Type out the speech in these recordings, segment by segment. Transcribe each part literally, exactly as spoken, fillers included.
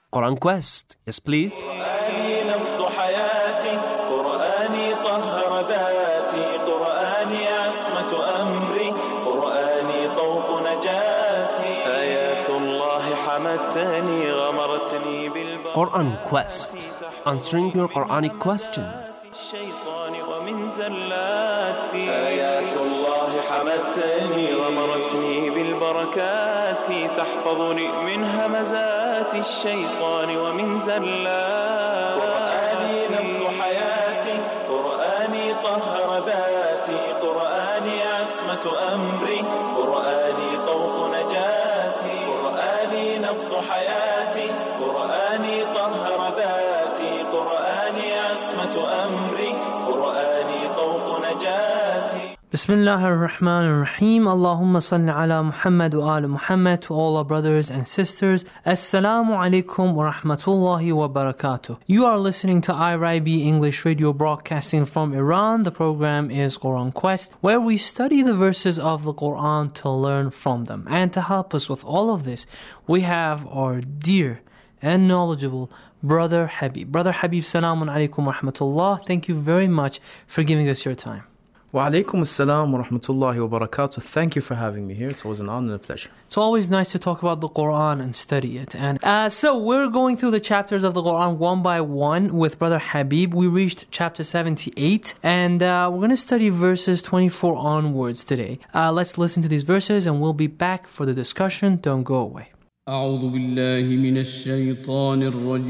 Quran Quest. Yes, please. قرآني نبض حياتي قرآني طهر ذاتي قرآني عصمة أمري قرآني طوق نجاتي آيات الله حمتني غمرتني بالبركات Quran Quest. Answering your Quranic questions. الشيطان ومن زلاتي آيات الله حمتني غمرتني بالبركات تحفظني من همزات الشيطان ومن زلاتي قرآني نبض حياتي قرآني طهر ذاتي قرآني عصمة أمري قرآني طوق نجاتي قرآني نبض حياتي قرآني طهر ذاتي قرآني عصمة أمري قرآني طوق نجاتي. Bismillah ar-Rahman ar-Rahim. Allahumma salli ala Muhammad wa ala Muhammad. To all our brothers and sisters, Assalamu alaikum wa rahmatullahi wa barakatuh. You are listening to I R I B English Radio broadcasting from Iran. The program is Quran Quest, where we study the verses of the Quran to learn from them. And to help us with all of this, we have our dear and knowledgeable Brother Habib. Brother Habib, Salamun alaikum wa rahmatullah. Thank you very much for giving us your time. Wa alaikum assalam wa rahmatullahi wa barakatuh. Thank you for having me here. It's always an honor and a pleasure. It's always nice to talk about the Quran and study it. And uh, so we're going through the chapters of the Quran one by one with Brother Habib. We reached chapter seventy-eight, and uh, we're going to study verses twenty-four onwards today. Uh, let's listen to these verses, and we'll be back for the discussion. Don't go away. أعوذ بالله من الشيطان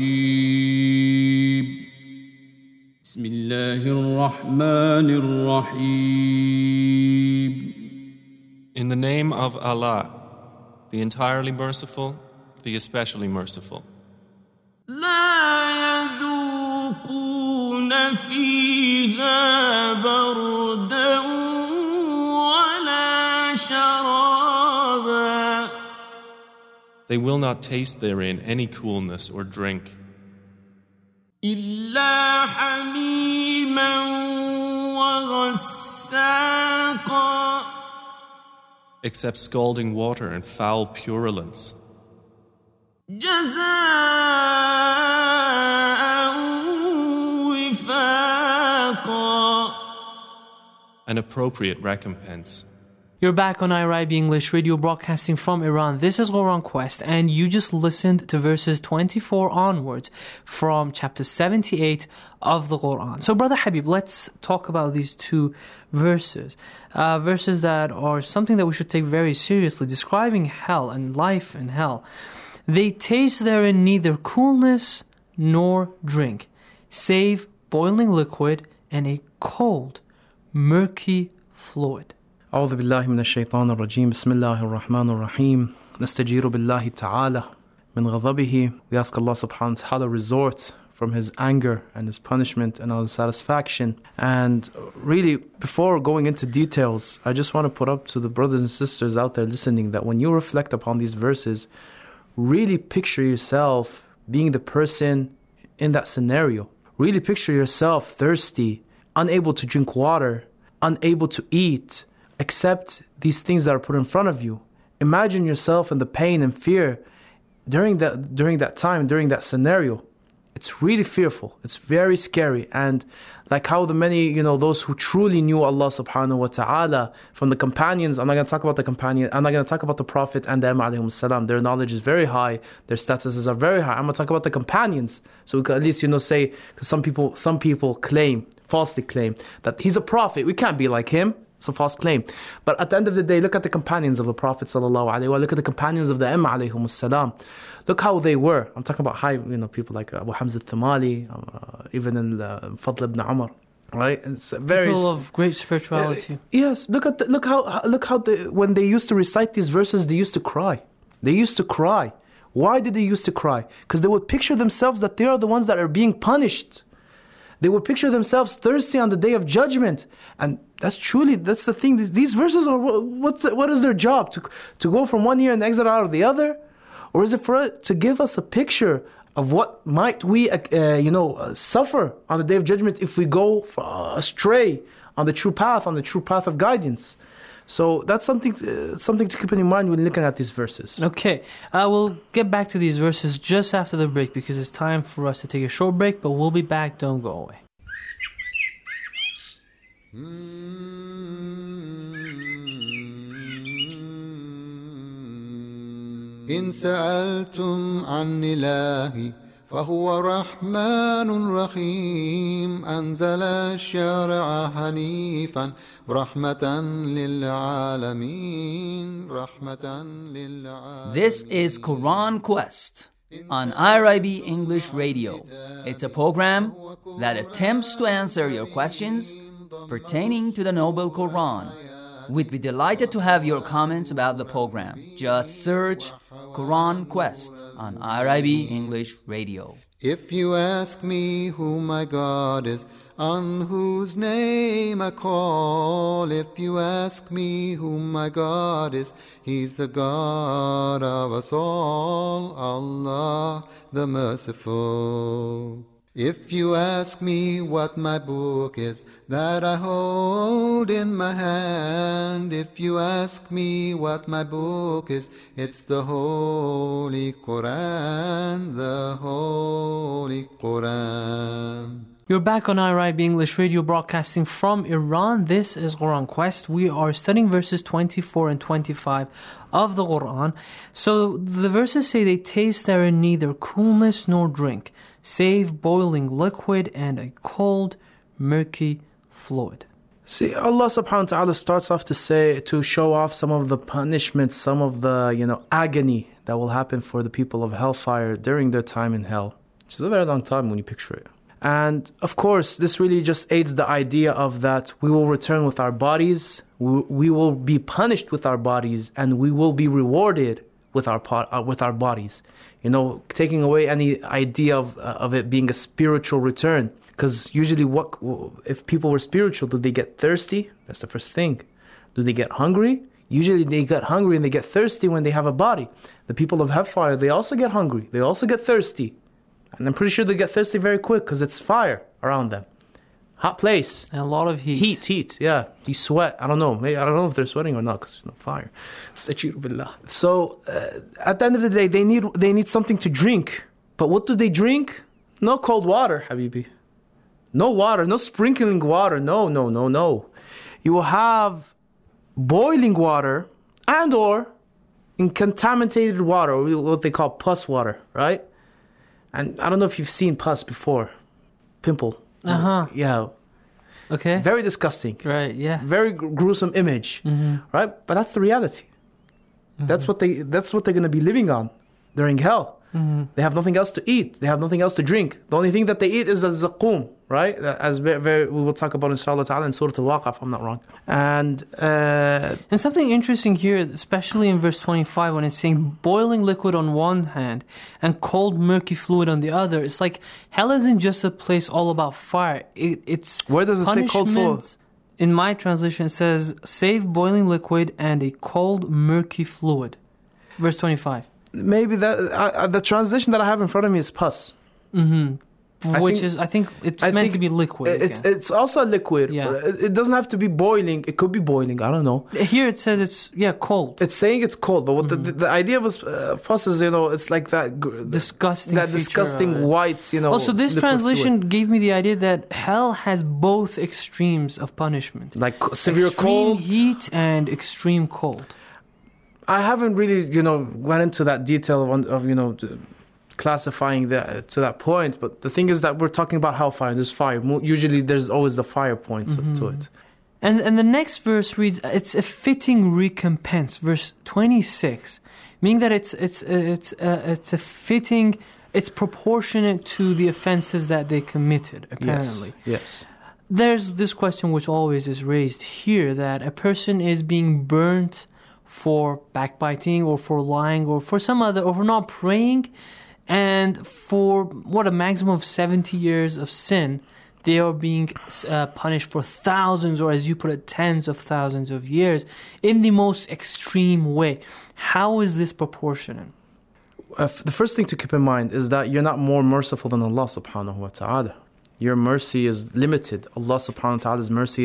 الرجيم بسم الله الرحمن الرحيم. In the name of Allah, the entirely merciful, the especially merciful. لا يذوقون فيها بردا ولا شرابا. They will not taste therein any coolness or drink, إلا حميما وغساقا. except scalding water and foul purulence, جزاء وفاقا. an appropriate recompense. You're back on I R I B English Radio broadcasting from Iran. This is Quran Quest, and you just listened to verses twenty-four onwards from chapter seventy-eight of the Quran. So, Brother Habib, let's talk about these two verses. Uh, verses that are something that we should take very seriously, describing hell and life in hell. They taste therein neither coolness nor drink, save boiling liquid and a cold, murky fluid. أعوذ بالله من الشيطان الرجيم. بسم الله الرحمن الرحيم. نستجير بالله تعالى من غضبه. We ask Allah subhanahu wa ta'ala resort from His anger and His punishment and His satisfaction. And really, before going into details, I just want to put up to the brothers and sisters out there listening that when you reflect upon these verses, really picture yourself being the person in that scenario. Really picture yourself thirsty, unable to drink water, unable to eat, accept these things that are put in front of you. Imagine yourself in the pain and fear during that during that time, during that scenario. It's really fearful. It's very scary. And like how the many, you know, those who truly knew Allah subhanahu wa ta'ala from the companions, I'm not going to talk about the companion, I'm not going to talk about the Prophet and them alayhum salam. Their knowledge is very high, their statuses are very high. I'm going to talk about the companions. So we could at least, you know, say, because some people, some people claim, falsely claim, that he's a prophet. We can't be like him. It's a false claim. But at the end of the day, look at the companions of the Prophet sallallahu alaihi wasallam. Look at the companions of the Imam alayhum salam. Look how they were. I'm talking about high, you know, people like Abu Hamza al-Thumali, uh, even in uh, Fadl ibn Umar, right? It's very people of great spirituality. Uh, yes. Look at the, look how look how they, when they used to recite these verses, they used to cry. They used to cry. Why did they used to cry? Because they would picture themselves that they are the ones that are being punished. They would picture themselves thirsty on the day of judgment. And that's truly, that's the thing. These, these verses are, what, what is their job? To, to go from one ear and exit out of the other? Or is it for it to give us a picture of what might we, uh, you know, uh, suffer on the day of judgment if we go astray on the true path, on the true path of guidance. So that's something uh, something to keep in mind when looking at these verses. Okay, uh, we'll get back to these verses just after the break because it's time for us to take a short break, but we'll be back. Don't go away. إن سألتم عن إلهي فهو رحمن رحيم أنزل الشرع حنيفا رحمة للعالمين رحمة للعالمين. This is Quran Quest on I R I B English Radio. It's a program that attempts to answer your questions pertaining to the Noble Quran. We'd be delighted to have your comments about the program. Just search Quran Quest on I R I B English Radio. If you ask me who my God is, on whose name I call, if you ask me who my God is, He's the God of us all, Allah the Merciful. If you ask me what my book is that I hold in my hand, if you ask me what my book is, it's the Holy Quran, the Holy Quran. You're back on I R I B English Radio, broadcasting from Iran. This is Quran Quest. We are studying verses twenty-four and twenty-five of the Quran. So the verses say they taste therein neither coolness nor drink, save boiling liquid and a cold, murky fluid. See, Allah subhanahu wa ta'ala starts off to say, to show off some of the punishments, some of the, you know, agony that will happen for the people of hellfire during their time in hell. Which is a very long time when you picture it. And of course, this really just aids the idea of that we will return with our bodies, we, we will be punished with our bodies, and we will be rewarded with our uh, with our bodies. You know, taking away any idea of uh, of it being a spiritual return. Because usually, what if people were spiritual? Do they get thirsty? That's the first thing. Do they get hungry? Usually, they get hungry and they get thirsty when they have a body. The people of hellfire, they also get hungry. They also get thirsty. And I'm pretty sure they get thirsty very quick because it's fire around them. Hot place. And a lot of heat. Heat, heat, yeah. You sweat. I don't know. Maybe, I don't know if they're sweating or not because there's no fire. So, uh, at the end of the day, they need they need something to drink. But what do they drink? No cold water, Habibi. No water, no sprinkling water. No, no, no, no. You will have boiling water and or in contaminated water, or what they call pus water, right? And I don't know if you've seen pus before. Pimple. Uh-huh. Yeah. Okay. Very disgusting. Right, yes. Very gr- gruesome image. Mm-hmm. Right? But that's the reality. Mm-hmm. That's what they that's what they're going to be living on during hell. Mm-hmm. They have nothing else to eat. They have nothing else to drink. The only thing that they eat is a zaqum, right? As very, very, we will talk about inshallah ta'ala in Surah Al-Waqa, if I'm not wrong. And uh, and something interesting here, especially in verse twenty-five, when it's saying boiling liquid on one hand and cold murky fluid on the other. It's like hell isn't just a place all about fire. It, it's where does it say cold fluid? In my translation, it says save boiling liquid and a cold murky fluid. Verse twenty-five. Maybe that uh, the translation that I have in front of me is pus. Mm-hmm. I Which think, is, I think it's I meant think to be liquid. It's yeah. it's also a liquid. Yeah. It, it doesn't have to be boiling. It could be boiling. I don't know. Here it says it's, yeah, cold. It's saying it's cold, but what mm-hmm. the, the, the idea was uh, pus is, you know, it's like that disgusting, that disgusting white, you know. Also, this translation fluid. gave me the idea that hell has both extremes of punishment, like severe extreme cold, heat, and extreme cold. I haven't really, you know, went into that detail of, of you know, classifying that to that point. But the thing is that we're talking about hellfire. There's fire. Usually, there's always the fire point mm-hmm. to it. And and the next verse reads, "It's a fitting recompense." Verse twenty-six, meaning that it's it's it's uh, it's a fitting, it's proportionate to the offenses that they committed. Apparently, yes. yes. There's this question which always is raised here, that a person is being burnt for backbiting or for lying or for some other, or for not praying, and for what, a maximum of seventy years of sin, they are being uh, punished for thousands, or as you put it, tens of thousands of years in the most extreme way. How is this proportionate? Uh, f- the first thing to keep in mind is that you're not more merciful than Allah subhanahu wa ta'ala. Your mercy is limited. Allah subhanahu wa ta'ala's mercy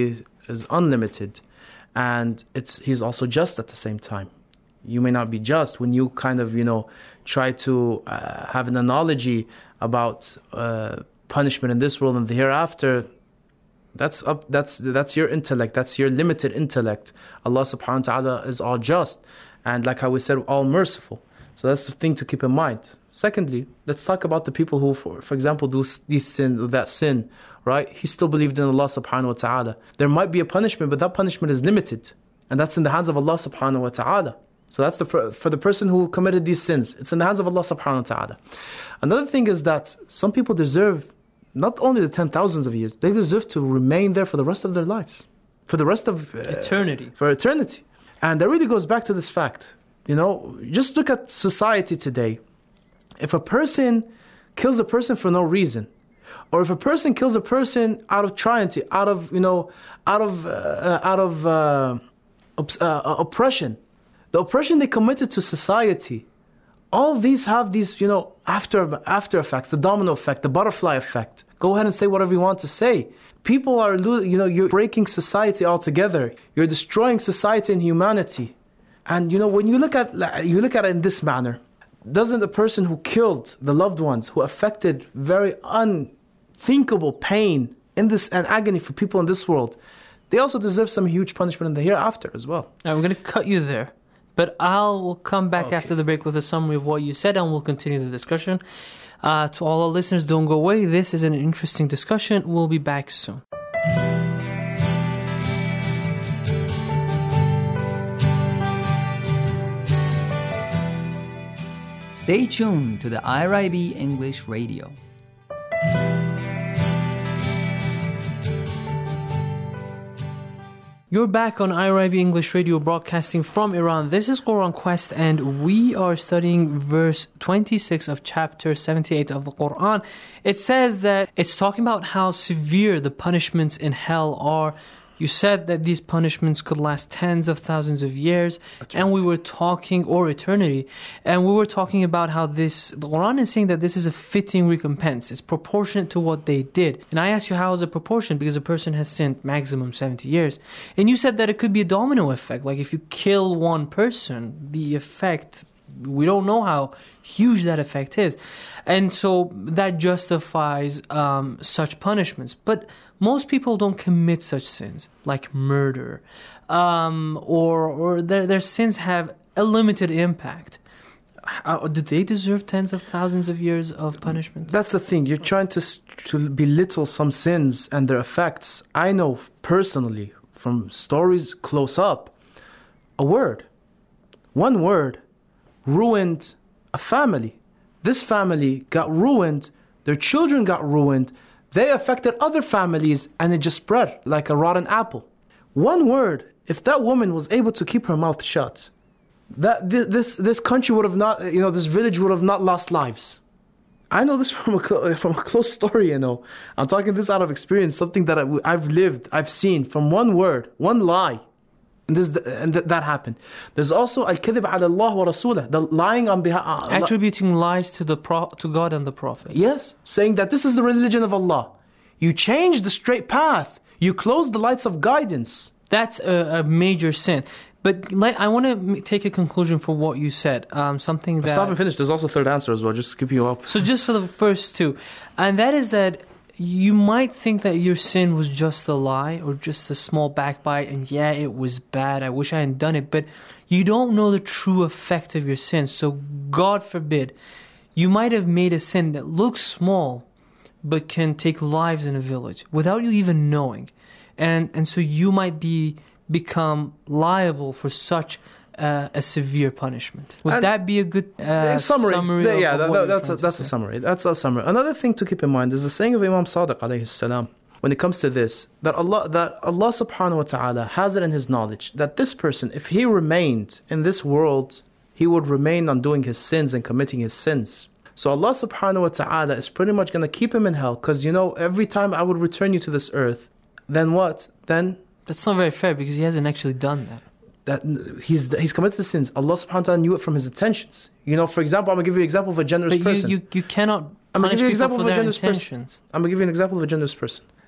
is unlimited, and it's He's also just at the same time. You may not be just when you kind of, you know, try to uh, have an analogy about uh, punishment in this world and the hereafter. That's up. That's that's your intellect. That's your limited intellect. Allah subhanahu wa ta'ala is all just, and like how we said, all merciful. So that's the thing to keep in mind. Secondly, let's talk about the people who, for, for example, do these sin, that sin, right? He still believed in Allah subhanahu wa ta'ala. There might be a punishment, but that punishment is limited. And that's in the hands of Allah subhanahu wa ta'ala. So that's the for, for the person who committed these sins. It's in the hands of Allah subhanahu wa ta'ala. Another thing is that some people deserve not only the ten thousands of years, they deserve to remain there for the rest of their lives. For the rest of... Uh, eternity. For eternity. And that really goes back to this fact. You know, just look at society today. If a person kills a person for no reason, or if a person kills a person out of tyranny, out of, you know, out of, uh, out of uh, op- uh, oppression, the oppression they committed to society, all of these have these, you know, after after effects, the domino effect, the butterfly effect. Go ahead and say whatever you want to say. People are, you know, you're breaking society altogether. You're destroying society and humanity. And, you know, when you look at you look at it in this manner, doesn't the person who killed the loved ones, who affected very unthinkable pain in this and agony for people in this world, they also deserve some huge punishment in the hereafter as well. I'm going to cut you there. But I'll will come back okay. after the break with a summary of what you said, and we'll continue the discussion. Uh, to all our listeners, don't go away. This is an interesting discussion. We'll be back soon. Stay tuned to the I R I B English Radio. You're back on I R I B English Radio, broadcasting from Iran. This is Quran Quest, and we are studying verse twenty-six of chapter seventy-eight of the Quran. It says that it's talking about how severe the punishments in hell are. You said that these punishments could last tens of thousands of years, eternity. and we were talking, or eternity, and we were talking about how this, the Quran is saying that this is a fitting recompense. It's proportionate to what they did. And I asked you, how is it proportionate? Because a person has sinned maximum seventy years. And you said that it could be a domino effect. Like if you kill one person, the effect, we don't know how huge that effect is. And so that justifies um, such punishments. But most people don't commit such sins, like murder, um, or or their, their sins have a limited impact. How, do they deserve tens of thousands of years of punishment? That's the thing. You're trying to, to belittle some sins and their effects. I know personally, from stories close up, a word, one word, ruined a family. This family got ruined. Their children got ruined. They affected other families, and it just spread like a rotten apple. One word, if that woman was able to keep her mouth shut, that this this country would have not, you know, this village would have not lost lives. I know this from a from a close story. You know, I'm talking this out of experience, something that I've lived, I've seen. From one word, one lie, and this and that happened. There's also al-kadhib ala Allah wa rasulah, the lying on behalf, attributing lies to the pro, to God and the Prophet. Yes, saying that this is the religion of Allah. You change the straight path. You close the lights of guidance. That's a, a major sin. But like, I want to take a conclusion for what you said. Um, something that... Stop and finish. There's also a third answer as well, just to keep you up. So just for the first two. And that is that you might think that your sin was just a lie or just a small backbite, and yeah, it was bad. I wish I hadn't done it. But you don't know the true effect of your sin. So God forbid, you might have made a sin that looks small, but can take lives in a village without you even knowing. And and so you might be become liable for such uh, a severe punishment. Would and that be a good uh, summary? summary the, yeah, of, that, of that, that's a, that's a summary. That's a summary. Another thing to keep in mind is the saying of Imam Sadiq alayhi salam when it comes to this, that Allah that Allah subhanahu wa ta'ala has it in His knowledge that this person, if he remained in this world, he would remain on doing his sins and committing his sins. So Allah subhanahu wa ta'ala is pretty much going to keep him in hell, because, you know, every time I would return you to this earth, then what? Then... That's not very fair, because he hasn't actually done that. That he's he's committed the sins. Allah subhanahu wa ta'ala knew it from his intentions. You know, for example, I'm going to give you an example of a generous but person. You, you, you cannot I'm going to give you an example of a generous intentions. person. I'm going to give you an example of a generous person.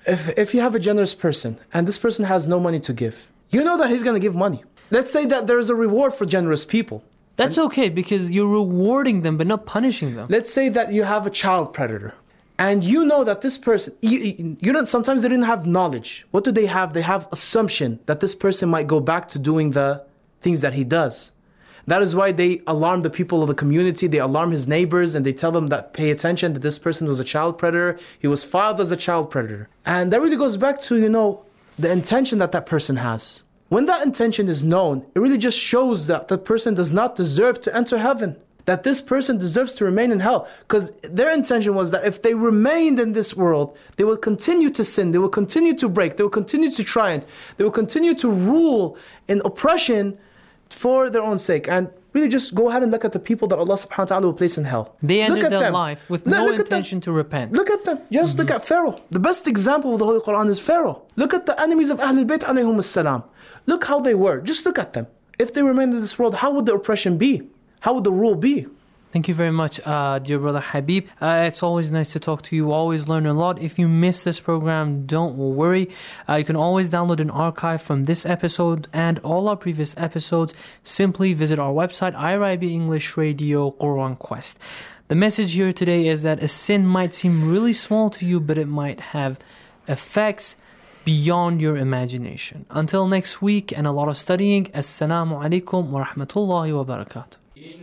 if, if you have a generous person and this person has no money to give, you know that he's going to give money. Let's say that there is a reward for generous people. That's okay because you're rewarding them but not punishing them. Let's say that you have a child predator and you know that this person, you, you know, sometimes they didn't have knowledge. What do they have? They have assumption that this person might go back to doing the things that he does. That is why they alarm the people of the community, they alarm his neighbors, and they tell them that pay attention that this person was a child predator. He was filed as a child predator. And that really goes back to, you know, the intention that that person has. When that intention is known, it really just shows that the person does not deserve to enter heaven. That this person deserves to remain in hell. Because their intention was that if they remained in this world, they will continue to sin, they will continue to break, they will continue to triumph, they will continue to rule in oppression for their own sake. And really just go ahead and look at the people that Allah subhanahu wa ta'ala will place in hell. They ended their them. life with look, no look intention to repent. Look at them. Just mm-hmm. look at Pharaoh. The best example of the Holy Quran is Pharaoh. Look at the enemies of Ahlul Bayt alayhum as-salam. Look how they were. Just look at them. If they remained in this world, how would the oppression be? How would the rule be? Thank you very much, uh, dear brother Habib. Uh, it's always nice to talk to you. Always learn a lot. If you miss this program, don't worry. Uh, you can always download an archive from this episode and all our previous episodes. Simply visit our website, I R I B English Radio Quran Quest. The message here today is that a sin might seem really small to you, but it might have effects beyond your imagination. Until next week and a lot of studying. Assalamu alaikum wa rahmatullahi wa barakatuh.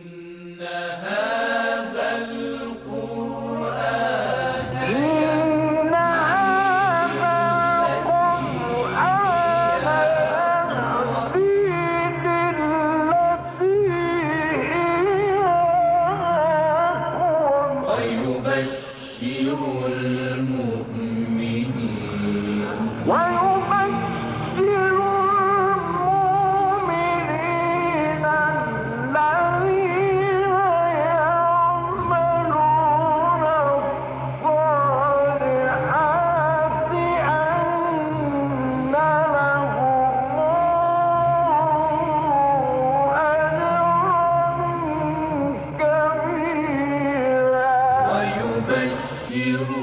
هذا you